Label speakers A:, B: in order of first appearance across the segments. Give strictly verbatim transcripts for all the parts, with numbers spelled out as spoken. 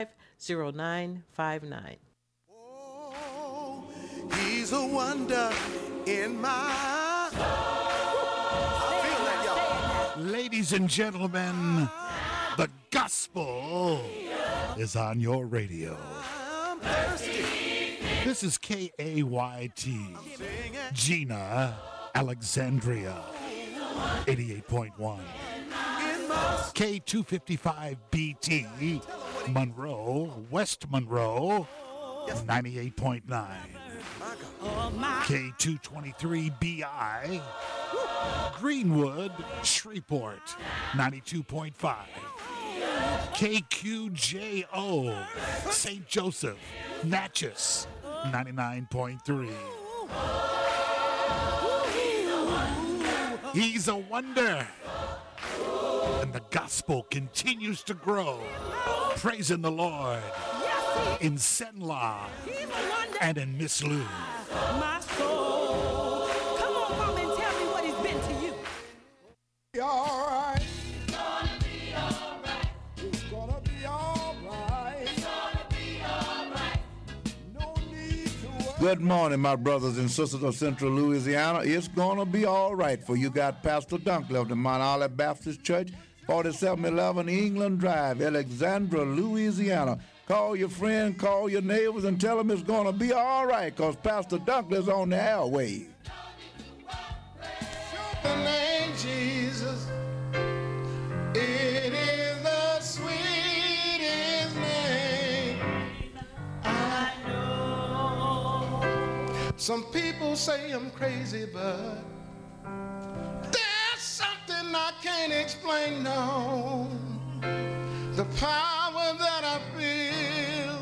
A: zero nine five nine.
B: Oh, he's a wonder in my. I feel that, y'all.
C: Ladies and gentlemen, the gospel is on your radio.
B: I'm thirsty.
C: This is K A Y T, Gina, Alexandria, eighty-eight point one. K two fifty-five B T, Monroe, West Monroe, ninety-eight point nine. K two twenty-three B I, Greenwood, Shreveport, ninety-two point five. K Q J O, Saint Joseph, Natchez, ninety-nine point three. He's a wonder. And the gospel continues to grow. Praising the Lord in Senla and in Miss Lou.
D: My soul. Come on, mama, and tell me what he's been to you.
E: Be all right. It's gonna be all right. It's gonna be all right. It's gonna be all right. No need to worry. Good morning, my brothers and sisters of Central Louisiana. It's gonna be all right for you. Got Pastor Dunkley of the Mount Olive Baptist Church, forty-seven eleven England Drive, Alexandria, Louisiana. Call your friend, call your neighbors, and tell them it's going to be all right, because Pastor Dunkley's on the airwaves. The name Jesus, it is the sweetest name I know. Some people say I'm crazy, but there's something I can't explain, no. The power that I feel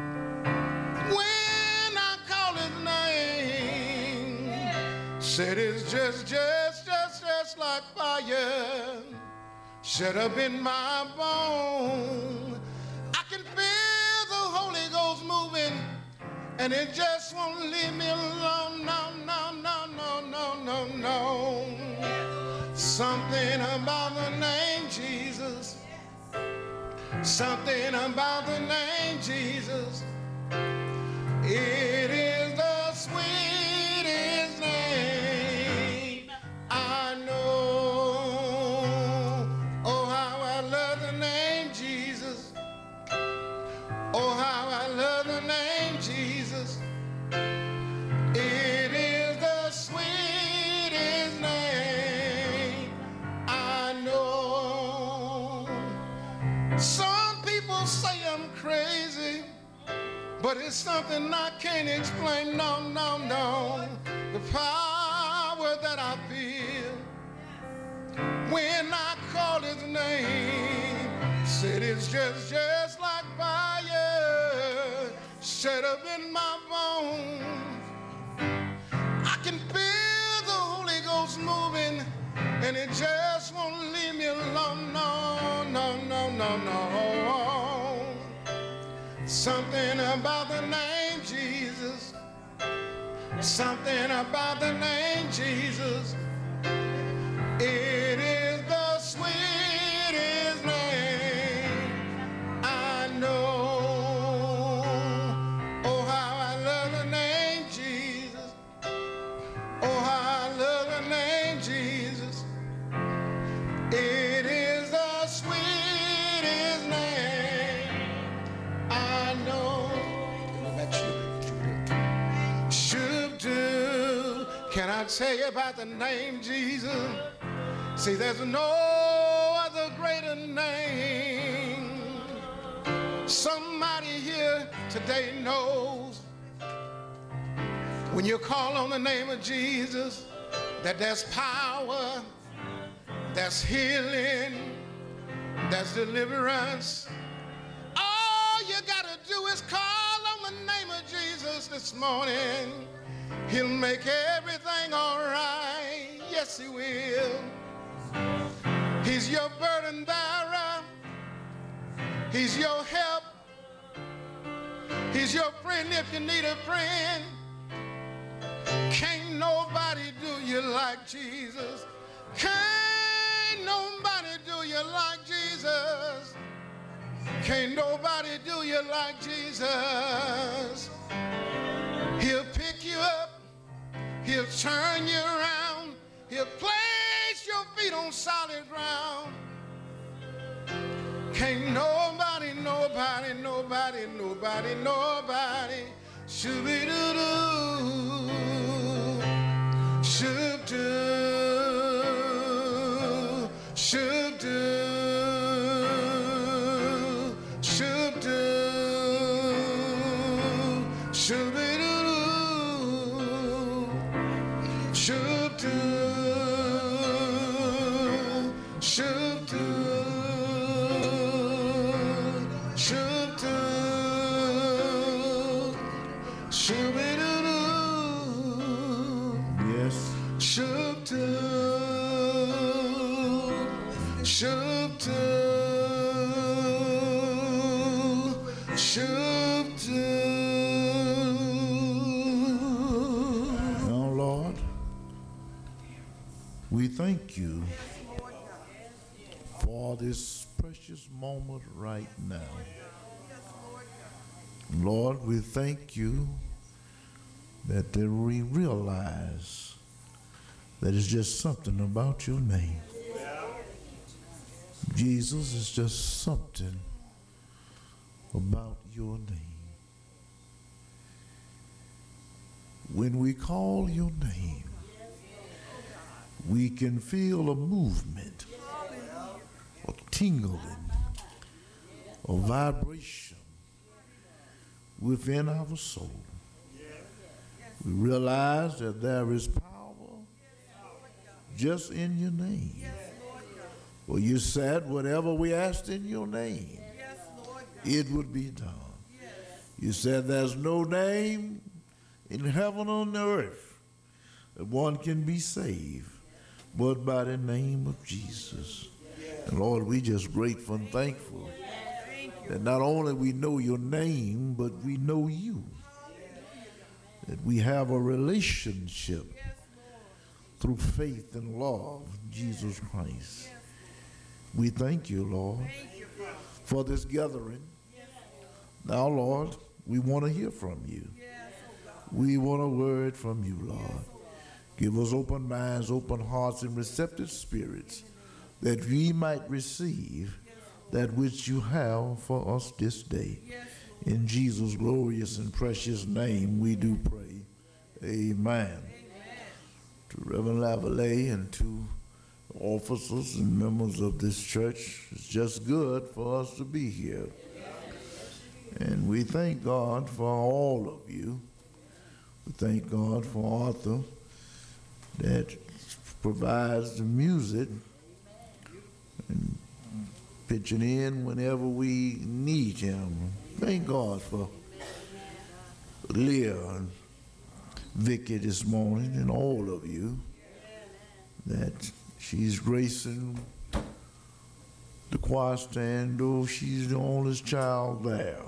E: when I call his name, said it's just, just, just, just like fire shut up in my bone. I can feel the Holy Ghost moving, and it just won't leave me alone. No, no, no, no, no, no, no. Something about the name Jesus. Something about the name Jesus. It is the sweetest name I know. Oh, how I love the name Jesus. Oh, how I love the name Jesus. It is the sweetest name I know. Some people say I'm crazy, but it's something I can't explain. No, no, no. The power that I feel when I call his name, said it's just, just like fire shut up in my bones. I can feel the Holy Ghost moving, and it just won't leave me alone. No, no, no, no, no. Something about the name Jesus. Something about the name Jesus. It is the sweetest name I know. Oh, how I love the name Jesus. Oh, how I love the name Jesus. It is the sweetest name I know. Should do. Can I tell you about the name Jesus? See, there's no other greater name. Somebody here today knows when you call on the name of Jesus that there's power, there's healing, there's deliverance. All you gotta do is call on the name of Jesus this morning. He'll make everything all right. Yes, he will. He's your burden bearer. He's your help. He's your friend if you need a friend. Can't nobody do you like Jesus. Can't nobody do you like Jesus. Can't nobody do you like Jesus. He'll pick you up. He'll turn you around. He'll place your feet on solid ground. Can't nobody, nobody, nobody, nobody, nobody shoo-be-doo-doo, shoop-doo, shoop-doo, shoop-doo, shoo-be-doo-doo, shoop-doo, shoop-doo.
F: Yes.
E: Shoop-doo, shoop-doo, shoop-doo.
F: Now, Lord, we thank you for this precious moment right now. Lord, we thank you that we realize that it's just something about your name. Jesus is just something about your name. When we call your name, we can feel a movement, a tingling, a vibration within our soul. We realize that there is power just in your name. Well, you said whatever we asked in your name, it would be done. You said there's no name in heaven or on the earth that one can be saved but by the name of Jesus. And Lord, we just grateful and thankful that not only we know your name, but we know you. That we have a relationship through faith and love in Jesus Christ. We thank you, Lord, for this gathering. Now, Lord, we want to hear from you. We want a word from you, Lord. Give us open minds, open hearts, and receptive spirits that we might receive that which you have for us this day. In Jesus' glorious and precious name we do pray. Amen. Amen. To Reverend Lavallee and to officers and members of this church, it's just good for us to be here. And we thank God for all of you. We thank God for Arthur that provides the music and pitching in whenever we need him. Thank God for Leah and Vicky this morning and all of you that she's gracing the choir stand, though she's the oldest child there.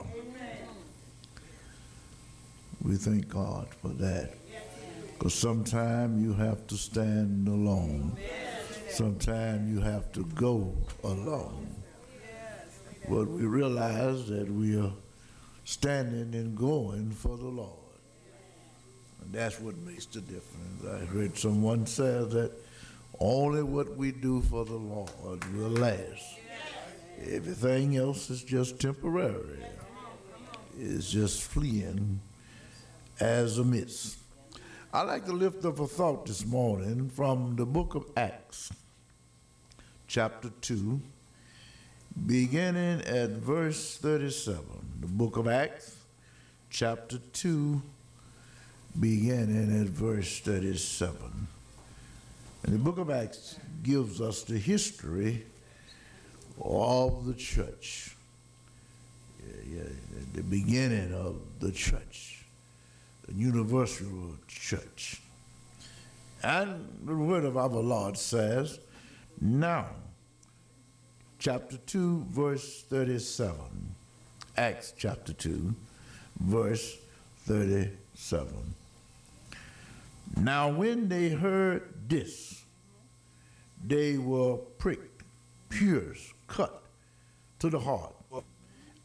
F: We thank God for that. Because sometimes you have to stand alone. Sometimes you have to go alone. But we realize that we are standing and going for the Lord. And that's what makes the difference. I heard someone say that only what we do for the Lord will last. Everything else is just temporary. It's just fleeing as a mist. I'd like to lift up a thought this morning from the book of Acts, chapter two, beginning at verse thirty-seven. The book of Acts, chapter two, beginning at verse thirty-seven. And the book of Acts gives us the history of the church. Yeah, yeah, the beginning of the church, the universal church. And the word of our Lord says, now, chapter two, verse thirty-seven. Acts chapter two, verse thirty-seven. Now when they heard this, they were pricked, pierced, cut to the heart,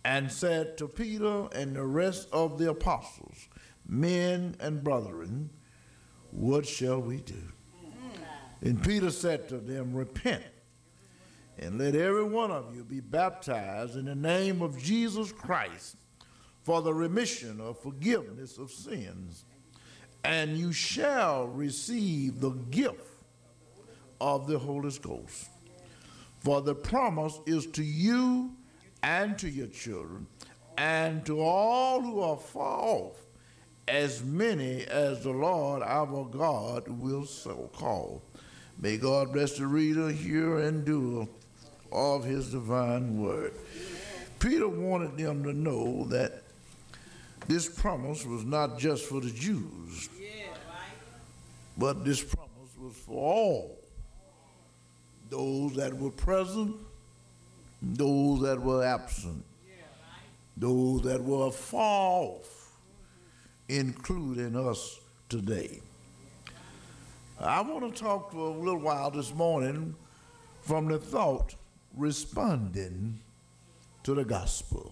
F: and said to Peter and the rest of the apostles, men and brethren, what shall we do? And Peter said to them, repent, and let every one of you be baptized in the name of Jesus Christ for the remission of forgiveness of sins, and you shall receive the gift of the Holy Ghost. For the promise is to you and to your children, and to all who are far off, as many as the Lord our God will so call. May God bless the reader, hearer, and doer of his divine word. Peter wanted them to know that this promise was not just for the Jews, but this promise was for all, those that were present, those that were absent, those that were far off, including us today. I want to talk for a little while this morning from the thought, responding to the gospel.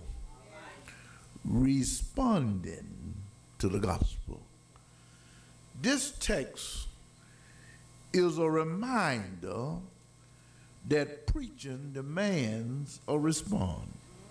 F: Responding to the gospel. This text is a reminder that preaching demands a response.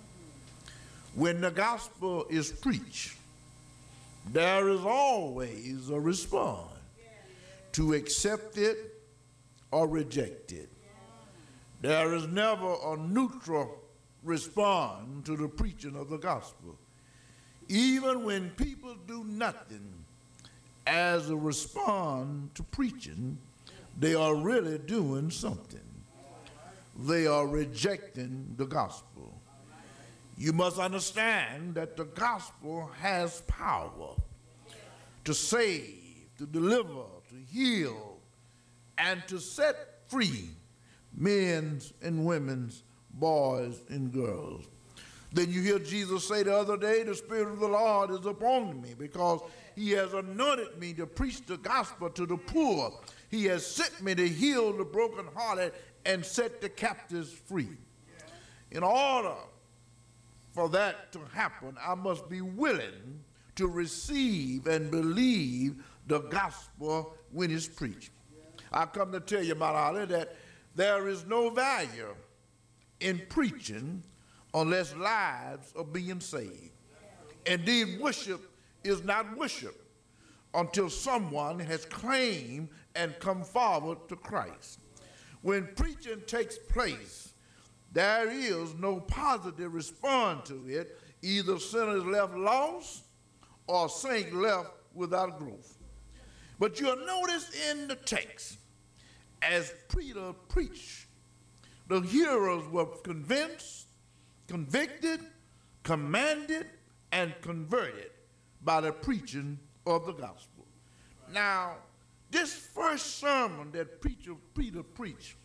F: When the gospel is preached, there is always a response to accept it or reject it. There is never a neutral response to the preaching of the gospel. Even when people do nothing as a response to preaching, they are really doing something. They are rejecting the gospel. You must understand that the gospel has power to save, to deliver, to heal, and to set free men and women, boys and girls. Then you hear Jesus say the other day, the Spirit of the Lord is upon me because he has anointed me to preach the gospel to the poor. He has sent me to heal the brokenhearted and set the captives free. In order for that to happen, I must be willing to receive and believe the gospel when it's preached. I come to tell you, my Holly, that there is no value in preaching unless lives are being saved. Indeed, worship is not worship until someone has claimed and come forward to Christ. When preaching takes place, there is no positive response to it. Either sinners left lost or saints left without growth. But you'll notice in the text, as Peter preached, the hearers were convinced, convicted, commanded, and converted by the preaching of the gospel. Now, this first sermon that Peter, Peter preached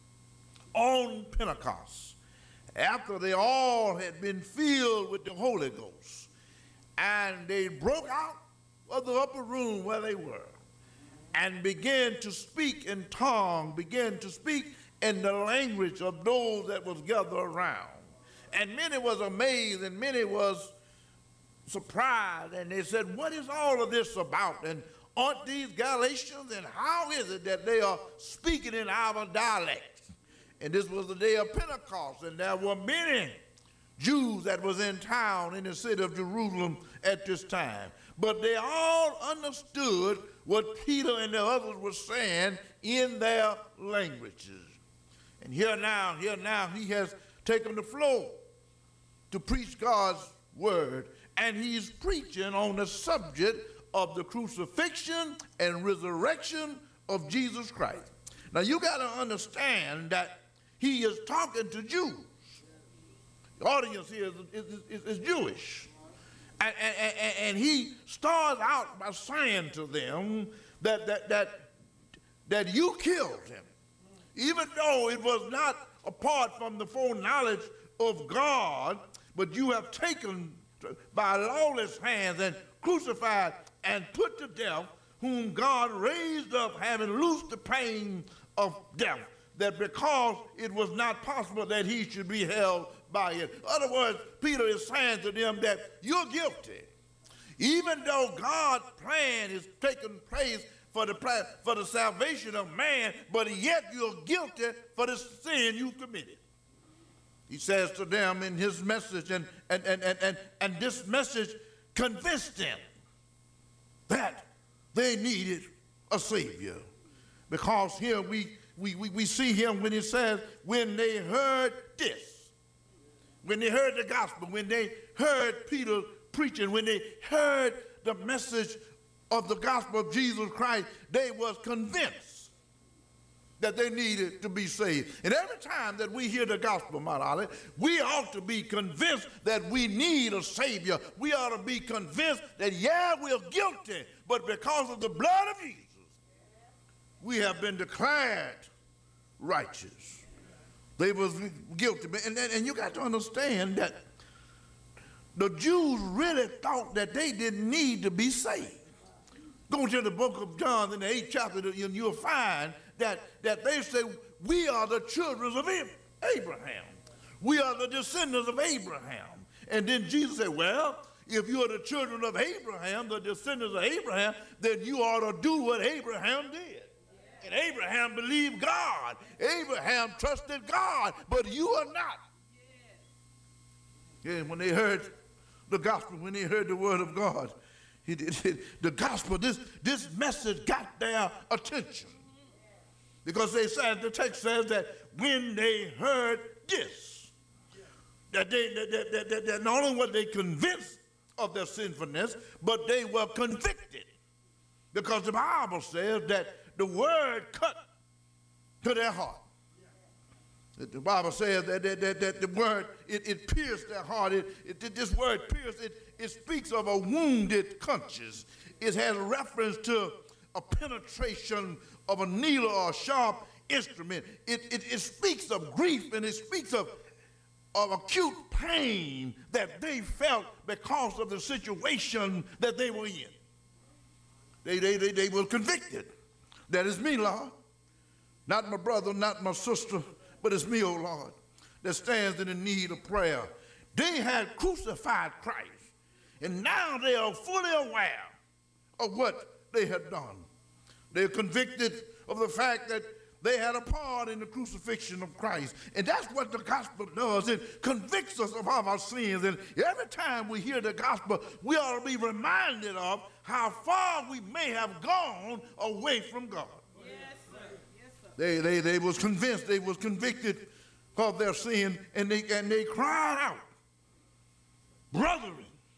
F: on Pentecost, after they all had been filled with the Holy Ghost, and they broke out of the upper room where they were, and began to speak in tongues, began to speak in the language of those that was gathered around. And many was amazed, and many was surprised, and they said, what is all of this about? And aren't these Galatians, and how is it that they are speaking in our dialect? And this was the day of Pentecost, and there were many Jews that was in town in the city of Jerusalem at this time. But they all understood what Peter and the others were saying in their languages. And here now, here now, he has taken the floor to preach God's word, and he's preaching on the subject of the crucifixion and resurrection of Jesus Christ. Now you got to understand that he is talking to Jews. The audience here is, is, is, is Jewish. And, and, and, and he starts out by saying to them that, that, that, that you killed him, even though it was not apart from the foreknowledge of God, but you have taken by lawless hands and crucified and put to death, whom God raised up, having loosed the pain of death, that because it was not possible that he should be held by it. In other words, Peter is saying to them that you're guilty. Even though God's plan is taking place for the, for the salvation of man, but yet you're guilty for the sin you committed. He says to them in his message, and, and, and, and, and, and this message convinced them that they needed a Savior. Because here we, we, we, we see him when he says, when they heard this, when they heard the gospel, when they heard Peter preaching, when they heard the message of the gospel of Jesus Christ, they was convinced that they needed to be saved. And every time that we hear the gospel, my darling, we ought to be convinced that we need a Savior. We ought to be convinced that, yeah, we're guilty, but because of the blood of Jesus, we have been declared righteous. They was guilty. And, and, and you got to understand that the Jews really thought that they didn't need to be saved. Go to the book of John in the eighth chapter, and you'll find that, that they say, we are the children of Abraham. We are the descendants of Abraham. And then Jesus said, well, if you are the children of Abraham, the descendants of Abraham, then you ought to do what Abraham did. And Abraham believed God. Abraham trusted God, but you are not. Yeah, when they heard the gospel, when they heard the word of God, it, it, it, the gospel, this, this message got their attention. Because they said, the text says that when they heard this, that, they, that, that, that, that, that not only were they convinced of their sinfulness, but they were convicted. Because the Bible says that the word cut to their heart. The Bible says that, that, that, that the word, it, it pierced their heart. It, it, this word pierced, it, it speaks of a wounded conscience. It has a reference to a penetration of a needle or a sharp instrument. It, it, it speaks of grief, and it speaks of, of acute pain that they felt because of the situation that they were in. They, they, they, they were convicted. That is me, Lord. Not my brother, not my sister, but it's me, oh Lord, that stands in the need of prayer. They had crucified Christ, and now they are fully aware of what they had done. They're convicted of the fact that they had a part in the crucifixion of Christ. And that's what the gospel does. It convicts us of all our sins. And every time we hear the gospel, we ought to be reminded of how far we may have gone away from God. Yes, sir. Yes, sir. They, they, they was convinced, they was convicted of their sin, and they, and they cried out, brethren,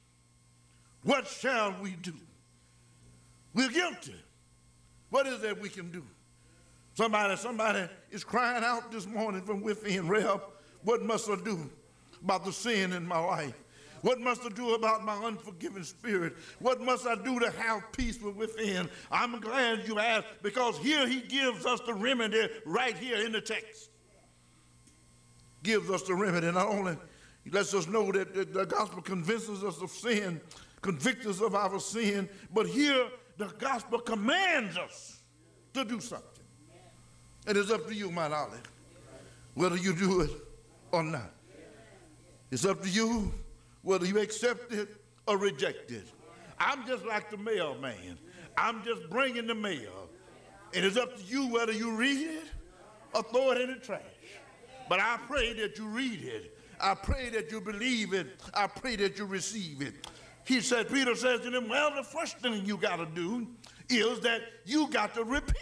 F: what shall we do? We're guilty. What is that we can do? Somebody, somebody is crying out this morning from within. Reb, what must I do about the sin in my life? What must I do about my unforgiving spirit? What must I do to have peace within? I'm glad you asked, because here he gives us the remedy right here in the text. Gives us the remedy. Not only he lets us know that the, the gospel convinces us of sin, convicts us of our sin, but here the gospel commands us to do something. And it's up to you, my darling, whether you do it or not. It's up to you whether you accept it or reject it. I'm just like the mailman. I'm just bringing the mail. And it's up to you whether you read it or throw it in the trash. But I pray that you read it. I pray that you believe it. I pray that you receive it. He said, Peter says to them, well, the first thing you got to do is that you got to repent.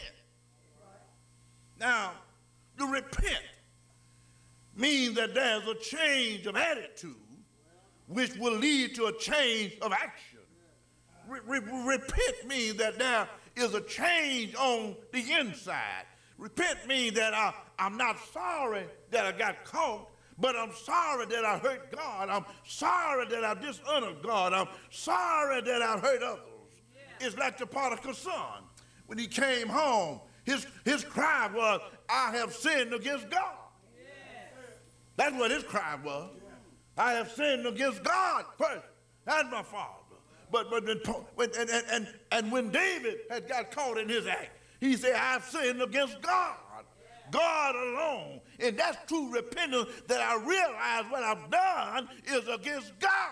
F: Now, to repent means that there's a change of attitude which will lead to a change of action. Re re repent means that there is a change on the inside. Repent means that I, I'm not sorry that I got caught, but I'm sorry that I hurt God. I'm sorry that I dishonored God. I'm sorry that I hurt others. Yeah. It's like the prodigal son. When he came home, his, his cry was, I have sinned against God. Yeah. That's what his cry was. Yeah. I have sinned against God first and my father. But, but when, and, and, and, and when David had got caught in his act, he said, I've sinned against God. God alone. And that's true repentance, that I realize what I've done is against God.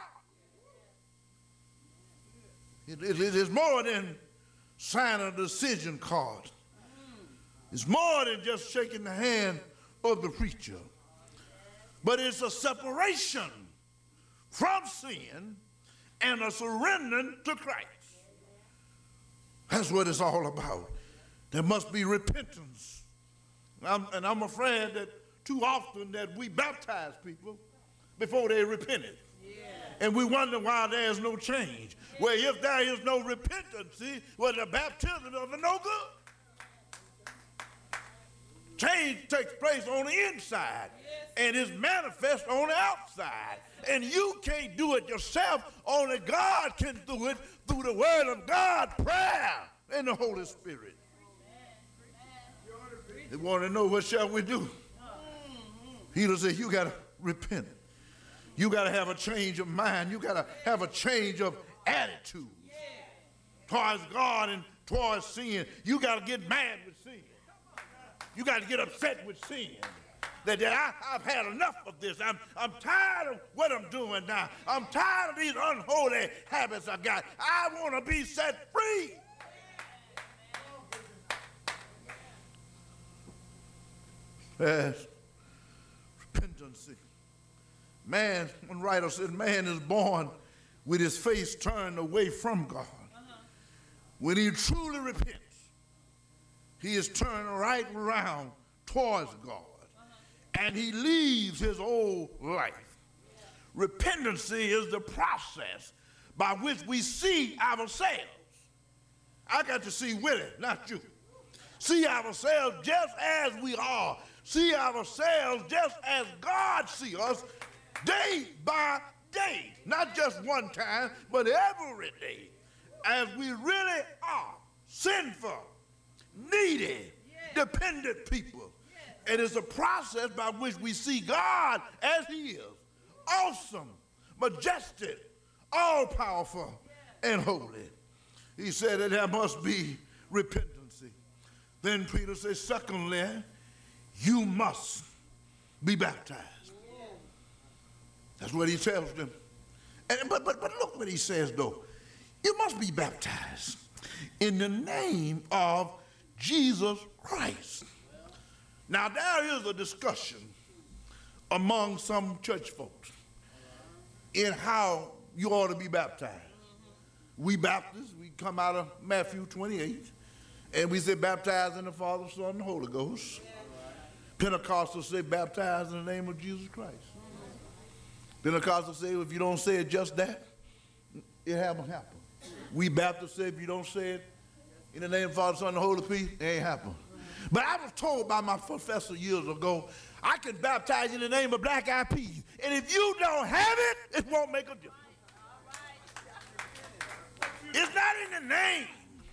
F: It, it, it is more than signing a decision card. It's more than just shaking the hand of the preacher. But it's a separation from sin and a surrendering to Christ. That's what it's all about. There must be repentance. I'm, and I'm afraid that too often that we baptize people before they repented. Yeah. And we wonder why there's no change. Well, if there is no repentance, see, well, the baptism of it no good. Change takes place on the inside and is manifest on the outside. And you can't do it yourself. Only God can do it through the word of God, prayer, and the Holy Spirit. They want to know, what shall we do? Peter said, you got to repent. You got to have a change of mind. You got to have a change of attitude towards God and towards sin. You got to get mad with sin. You got to get upset with sin. That, that I, I've had enough of this. I'm, I'm tired of what I'm doing now. I'm tired of these unholy habits I got. I want to be set free. Yes, repentance. Man, one writer said, man is born with his face turned away from God. Uh-huh. When he truly repents, he is turned right around towards God. Uh-huh. And he leaves his old life. Yeah. Repentancy is the process by which we see ourselves. I got to see Willie, not you. See ourselves just as we are. See ourselves just as God sees us day by day. Not just one time, but every day. As we really are sinful, needy, yeah. dependent people. Yeah. And it's a process by which we see God as he is. Awesome, majestic, all-powerful, yeah. and holy. He said that there must be repentance. Then Peter says, secondly, you must be baptized. That's what he tells them. And, but, but, but look what he says, though. You must be baptized in the name of Jesus Christ. Now, there is a discussion among some church folks in how you ought to be baptized. We Baptists, we come out of Matthew twenty-eight, and we say baptize in the Father, Son, and Holy Ghost. Pentecostals say baptize in the name of Jesus Christ. Pentecostals say if you don't say it just that, it haven't happened. We Baptists say if you don't say it in the name of the Father, Son, and Holy Ghost, it ain't happened. But I was told by my professor years ago, I can baptize in the name of Black Eyed Peas. And if you don't have it, it won't make a difference. It's not in the name,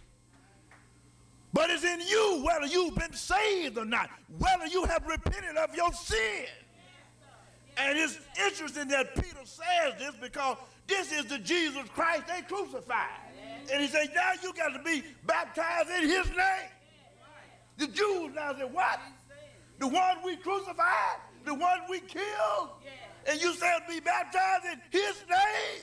F: but it's in you, whether you've been saved or not, whether you have repented of your sin. And it's interesting that Peter says this because this is the Jesus Christ they crucified. And he said, now you got to be baptized in his name. The Jews now said, what? The one we crucified? The one we killed? And you said be baptized in his name?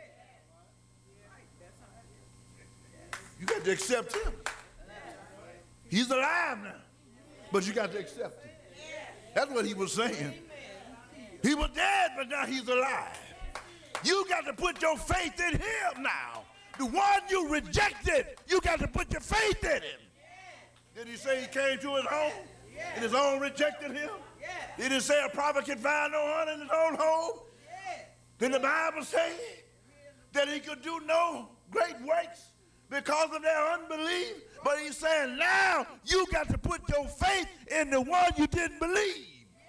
F: You got to accept him. He's alive now. But you got to accept him. That's what he was saying. He was dead, but now he's alive. You got to put your faith in him now. The one you rejected, you got to put your faith in him. Did he say he came to his home and his own rejected him? Did he say a prophet can find no honor in his own home? Did the Bible say that he could do no great works because of their unbelief? But he's saying now you got to put your faith in the one you didn't believe.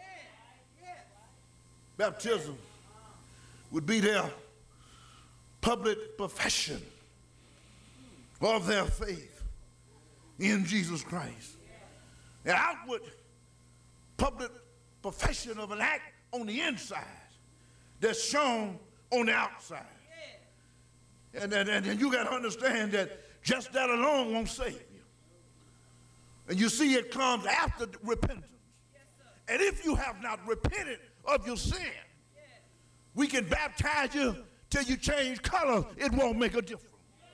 F: Baptism would be their public profession of their faith in Jesus Christ. An outward public profession of an act on the inside that's shown on the outside. And, and, and you got to understand that just that alone won't save you. And you see it comes after repentance. And if you have not repented of your sin, we can baptize you till you change color. It won't make a difference.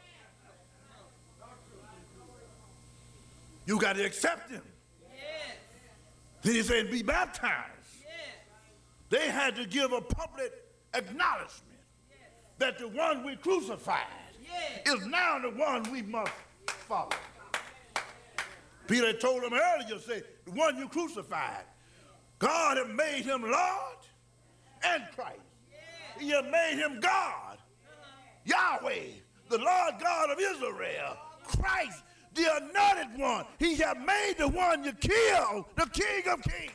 F: You got to accept him. Then he said, be baptized. They had to give a public acknowledgement that the one we crucified is now the one we must follow. Peter told them earlier, say, the one you crucified, God had made him Lord and Christ. He had made him God, Yahweh, the Lord God of Israel, Christ, the anointed one. He had made the one you killed, the King of Kings.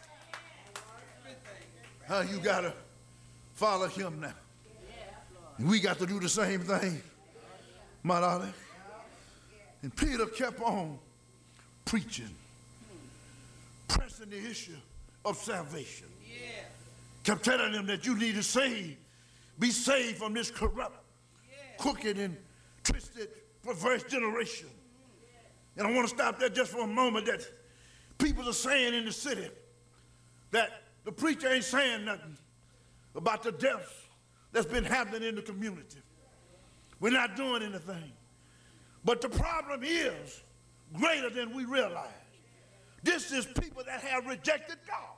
F: How you got to follow him now. We got to do the same thing, my darling. And Peter kept on preaching, pressing the issue of salvation. Yeah. Kept telling them that you need to save, be saved from this corrupt, yeah. crooked, and twisted, perverse generation. Yeah. And I want to stop there just for a moment. That people are saying in the city that the preacher ain't saying nothing about the deaths that's been happening in the community. We're not doing anything. But the problem is greater than we realize. This is people that have rejected God.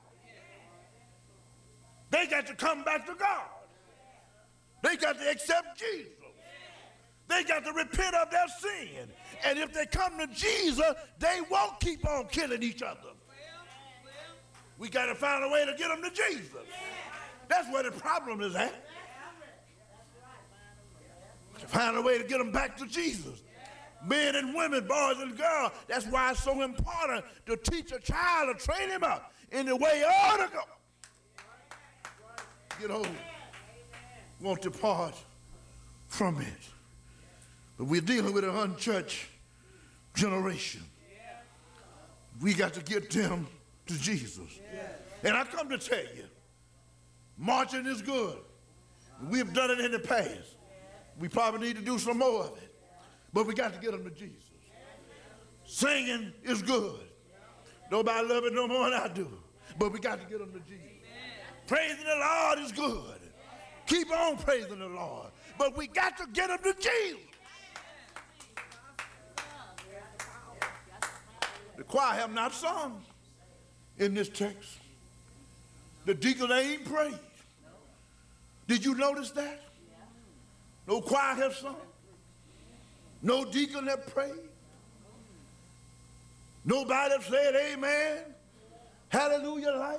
F: They got to come back to God. They got to accept Jesus. They got to repent of their sin. And if they come to Jesus, they won't keep on killing each other. We got to find a way to get them to Jesus. That's where the problem is at. To find a way to get them back to Jesus. Men and women, boys and girls. That's why it's so important to teach a child, to train him up in the way he ought to go. Get old. Won't depart from it. But we're dealing with an unchurched generation. We got to get them to Jesus. And I come to tell you, marching is good. We've done it in the past. We probably need to do some more of it. But we got to get them to Jesus. Singing is good. Nobody love it no more than I do. But we got to get them to Jesus. Praising the Lord is good. Keep on praising the Lord. But we got to get them to Jesus. The choir have not sung in this text. The deacon ain't prayed. Did you notice that? No choir have sung. No deacon have prayed. Nobody have said amen. Hallelujah lights.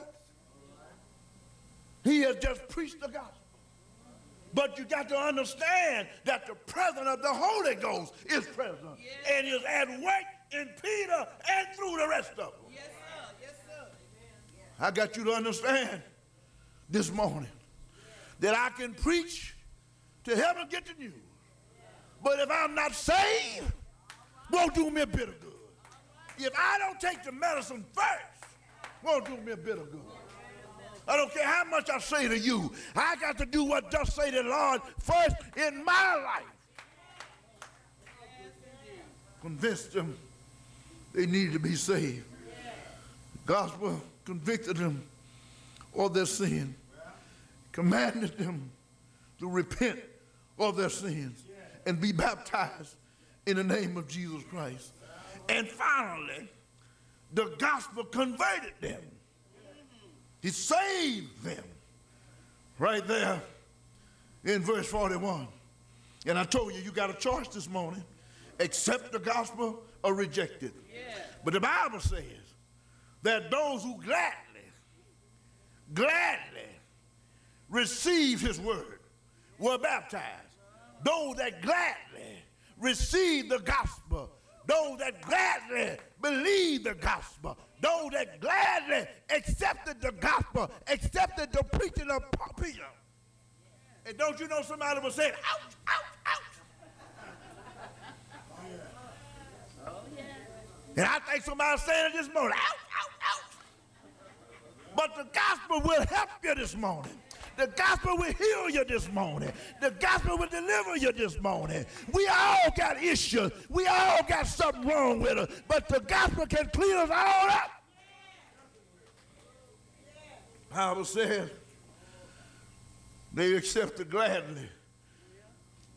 F: He has just preached the gospel. But you got to understand that the presence of the Holy Ghost is present. Yes. And is at work in Peter and through the rest of them. Yes, sir. Yes, sir. I got you to understand this morning that I can preach to heaven, get the news. But if I'm not saved, won't do me a bit of good. If I don't take the medicine first, won't do me a bit of good. I don't care how much I say to you. I got to do what does say the Lord first in my life. Convince them they need to be saved. The gospel convicted them of their sin, commanded them to repent of their sins and be baptized in the name of Jesus Christ. And finally, the gospel converted them. He saved them right there in verse forty-one. And I told you, you got a choice this morning. Accept the gospel or reject it. Yeah. But the Bible says that those who gladly, gladly receive his word were baptized. Those that gladly receive the gospel, those that gladly believe the gospel, those that gladly accepted the gospel, accepted the preaching of Peter. And don't you know somebody was saying, ouch, ouch, ouch. And I think somebody's saying it this morning, ouch, ouch, ouch. But the gospel will help you this morning. The gospel will heal you this morning. The gospel will deliver you this morning. We all got issues. We all got something wrong with us. But the gospel can clean us all up. Bible said they accepted gladly